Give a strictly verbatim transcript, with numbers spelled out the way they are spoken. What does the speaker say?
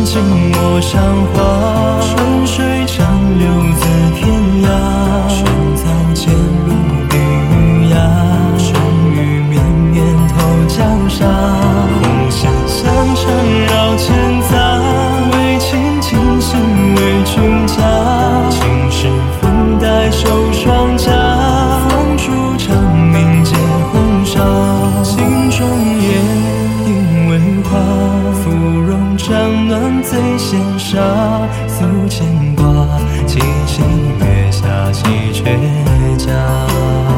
紧握上花，春水长流自天涯，春草渐入碧玉崖，春雨绵绵透江沙，红线相缠绕千杂，为情倾心为君嫁，青史粉黛绣双颊，风烛长明结红纱，镜中夜莺为花，芙蓉帐暖醉羡煞，诉牵挂，七情月下戏鹊家。